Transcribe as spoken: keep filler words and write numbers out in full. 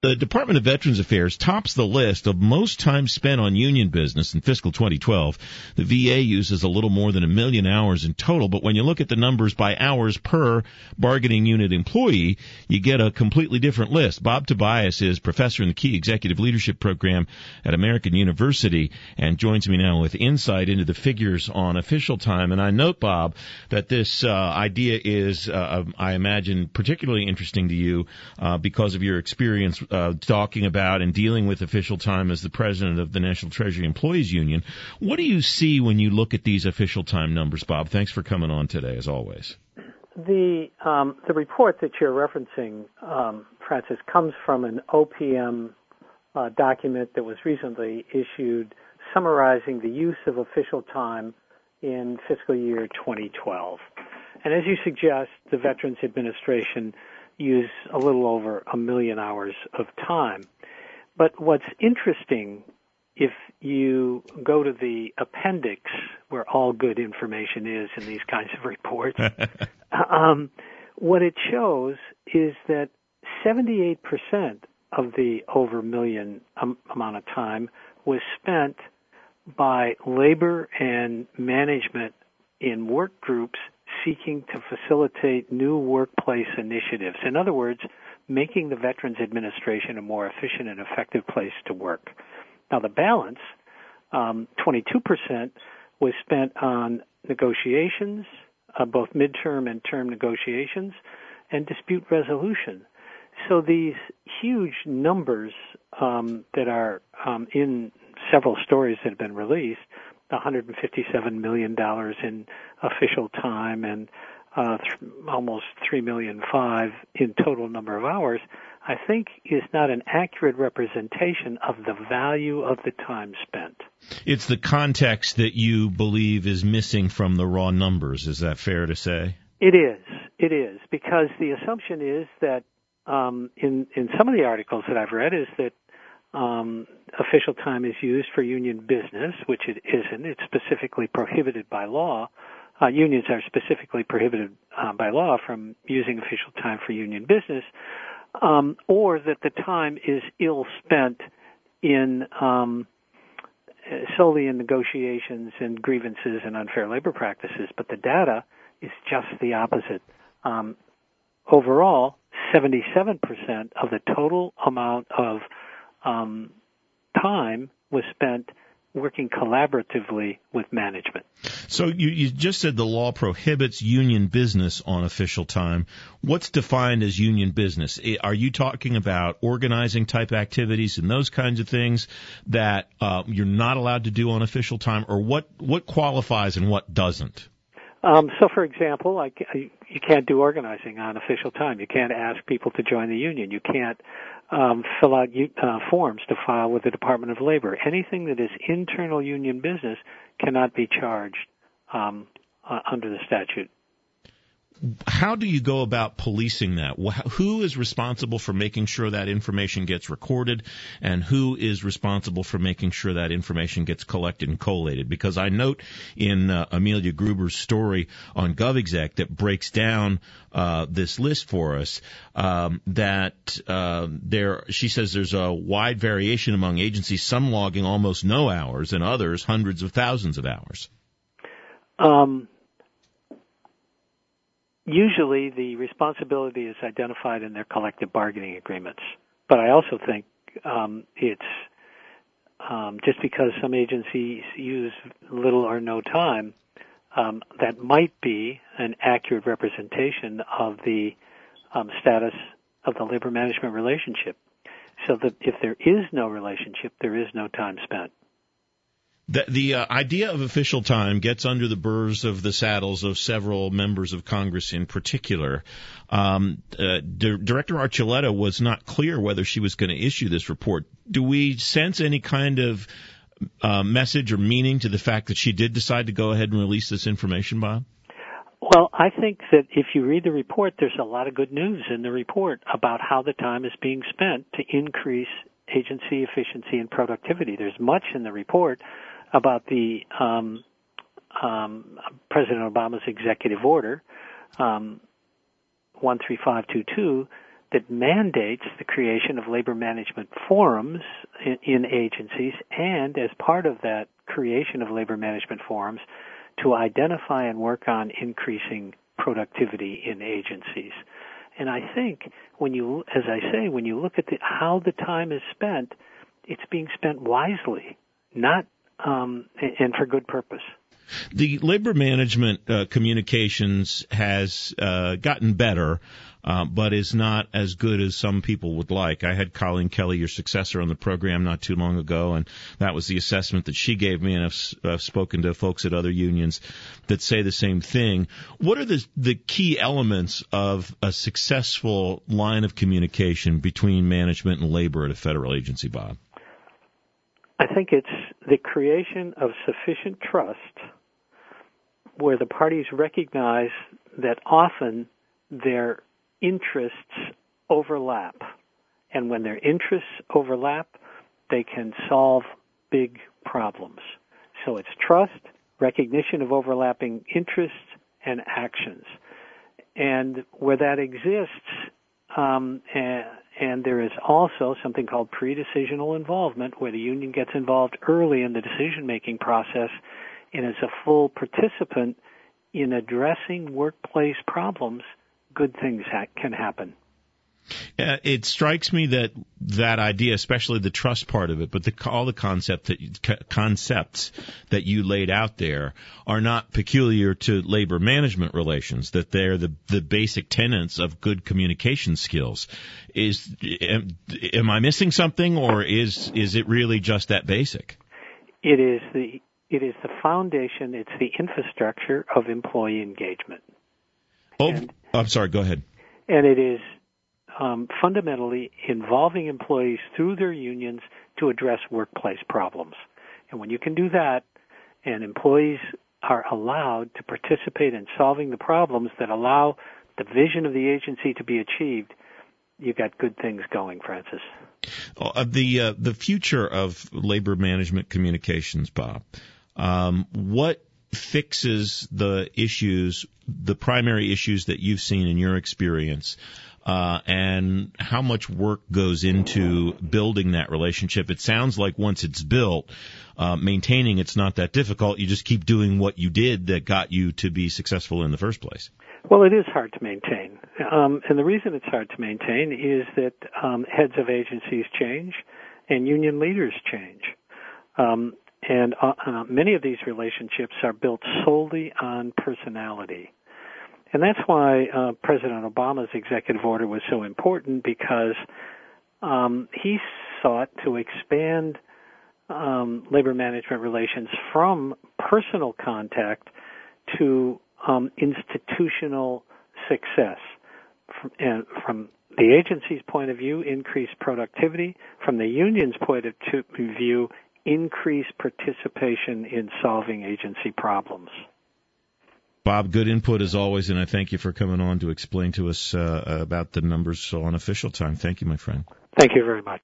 the Department of Veterans Affairs tops the list of most time spent on union business in fiscal twenty twelve. The V A uses a little more than a million hours in total, but when you look at the numbers by hours per bargaining unit employee, you get a completely different list. Bob Tobias is professor in the Key Executive Leadership Program at American University and joins me now with insight into the figures on official time. And I note, Bob, that this uh, idea is, uh, I imagine, particularly interesting to you uh, because of your experience uh, talking about and dealing with official time as the president of the National Treasury Employees Union. What do you see when you look at these official time numbers, Bob? Thanks for coming on today, as always. The um, the report that you're referencing, um, Francis, comes from an O P M uh, document that was recently issued summarizing the use of official time in fiscal year twenty twelve. And as you suggest, the Veterans Administration used a little over a million hours of time. But what's interesting, if you go to the appendix where all good information is in these kinds of reports, um, what it shows is that seventy-eight percent of the over a million um, amount of time was spent by labor and management in work groups seeking to facilitate new workplace initiatives. In other words, making the Veterans Administration a more efficient and effective place to work. Now, the balance, um, twenty-two percent, was spent on negotiations, uh, both midterm and term negotiations, and dispute resolution. So these huge numbers um, that are um, in several stories that have been released, one hundred fifty-seven million dollars in official time and uh, th- almost three million five in total number of hours, I think is not an accurate representation of the value of the time spent. It's the context that you believe is missing from the raw numbers. Is that fair to say? It is. It is, because the assumption is that um, in, in some of the articles that I've read is that Um, official time is used for union business, which it isn't. It's specifically prohibited by law. Uh, unions are specifically prohibited uh, by law from using official time for union business, um, or that the time is ill spent in um, solely in negotiations and grievances and unfair labor practices. But the data is just the opposite. Um, overall, seventy-seven percent of the total amount of Um, time was spent working collaboratively with management. So you, you just said the law prohibits union business on official time. What's defined as union business? Are you talking about organizing type activities and those kinds of things that uh, you're not allowed to do on official time, or what, what qualifies and what doesn't? Um, so, for example, like you can't do organizing on official time. You can't ask people to join the union. You can't um, fill out uh, forms to file with the Department of Labor. Anything that is internal union business cannot be charged um, uh, under the statute. How do you go about policing that? Who is responsible for making sure that information gets recorded, and who is responsible for making sure that information gets collected and collated? Because I note in uh, Amelia Gruber's story on GovExec that breaks down uh, this list for us, um, that uh, there, she says there's a wide variation among agencies, some logging almost no hours and others hundreds of thousands of hours. Um. Usually the responsibility is identified in their collective bargaining agreements. But I also think um, it's um, just because some agencies use little or no time, um, that might be an accurate representation of the um, status of the labor management relationship. So that if there is no relationship, there is no time spent. The, the uh, idea of official time gets under the burrs of the saddles of several members of Congress in particular. Um, uh, D- Director Archuleta was not clear whether she was going to issue this report. Do we sense any kind of uh, message or meaning to the fact that she did decide to go ahead and release this information, Bob? Well, I think that if you read the report, there's a lot of good news in the report about how the time is being spent to increase agency efficiency and productivity. There's much in the report about the um, um, President Obama's executive order, um, one three five two two, that mandates the creation of labor management forums in, in agencies, and as part of that creation of labor management forums, to identify and work on increasing productivity in agencies. And I think when you, as I say, when you look at the, how the time is spent, it's being spent wisely, not um, and for good purpose. The labor management uh, communications has uh, gotten better, uh, but is not as good as some people would like. I had Colleen Kelly, your successor, on the program not too long ago, and that was the assessment that she gave me, and I've, I've spoken to folks at other unions that say the same thing. What are the, the key elements of a successful line of communication between management and labor at a federal agency, Bob? I think it's the creation of sufficient trust where the parties recognize that often their interests overlap. And when their interests overlap, they can solve big problems. So it's trust, recognition of overlapping interests, and actions. And where that exists, um, and, and there is also something called pre-decisional involvement, where the union gets involved early in the decision-making process and is a full participant in addressing workplace problems, good things ha- can happen. Uh, it strikes me that that idea, especially the trust part of it, but the, all the concept that you, concepts that you laid out there are not peculiar to labor management relations, that they're the, the basic tenets of good communication skills. Is am, am I missing something, or is is it really just that basic? It is the it is the foundation, it's the infrastructure of employee engagement. Oh, and, I'm sorry, go ahead. And it is Um, fundamentally involving employees through their unions to address workplace problems. And when you can do that, and employees are allowed to participate in solving the problems that allow the vision of the agency to be achieved, you've got good things going, Francis. Uh, the uh, the future of labor management communications, Bob, um, what fixes the issues, the primary issues that you've seen in your experience, Uh, and how much work goes into building that relationship? It sounds like once it's built, uh, maintaining it's not that difficult. You just keep doing what you did that got you to be successful in the first place. Well, it is hard to maintain. Um, and the reason it's hard to maintain is that um, heads of agencies change and union leaders change. Um, and uh, uh, many of these relationships are built solely on personality. And that's why uh, President Obama's executive order was so important, because um, he sought to expand um, labor management relations from personal contact to um, institutional success. From, and from the agency's point of view, increase productivity. From the union's point of view, increase participation in solving agency problems. Bob, good input as always, and I thank you for coming on to explain to us uh, about the numbers on official time. Thank you, my friend. Thank you very much.